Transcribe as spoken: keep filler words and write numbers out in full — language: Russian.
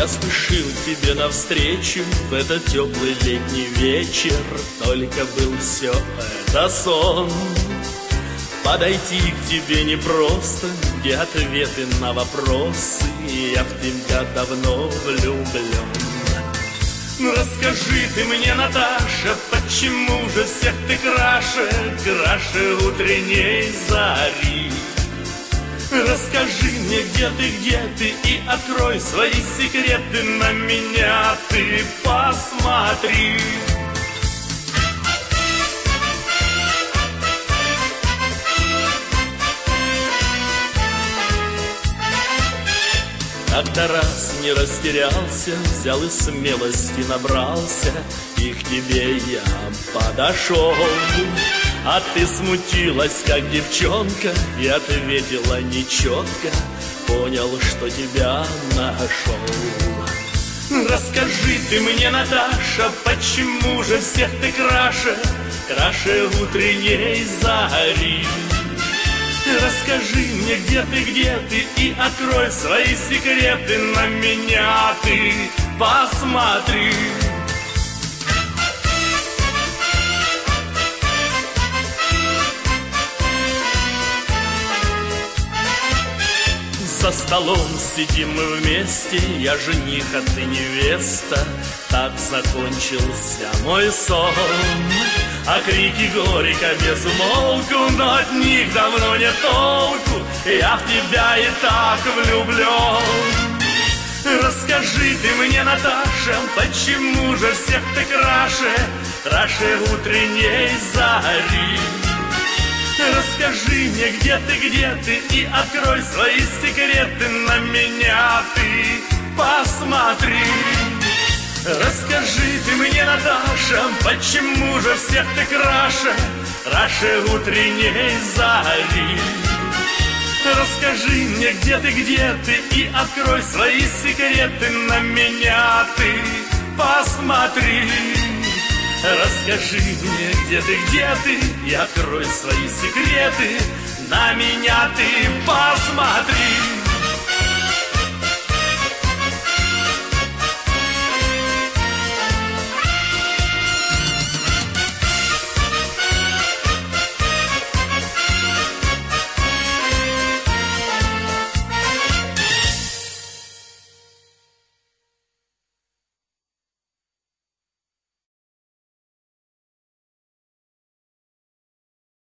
Я спешил тебе навстречу в этот теплый летний вечер, только был все это сон. Подойти к тебе непросто, где ответы на вопросы, я в тебя давно влюблен. Ну расскажи ты мне, Наташа, почему же всех ты краше, краше утренней зари? Расскажи мне, где ты, где ты, и открой свои секреты, на меня ты посмотри. Как-то раз не растерялся, взял и смелости набрался, и к тебе я подошел. А ты смутилась, как девчонка, и ответила нечетко, понял, что тебя нашел. Расскажи ты мне, Наташа, почему же всех ты краше, краше утренней зари? Расскажи мне, где ты, где ты, и открой свои секреты, на меня ты посмотри. За столом сидим мы вместе, я жених, а ты невеста. Так закончился мой сон. А крики горько без умолку, но от них давно нет толку, я в тебя и так влюблен. Расскажи ты мне, Наташа, почему же всех ты краше, краше утренней зари? Расскажи мне, где ты, где ты, и открой свои секреты, на меня ты посмотри. Расскажи ты мне, Наташа, почему же всех ты краше, краше утренней зари? Расскажи мне, где ты, где ты, и открой свои секреты, на меня ты посмотри. Расскажи мне, где ты, где ты, и открой свои секреты, на меня ты посмотри.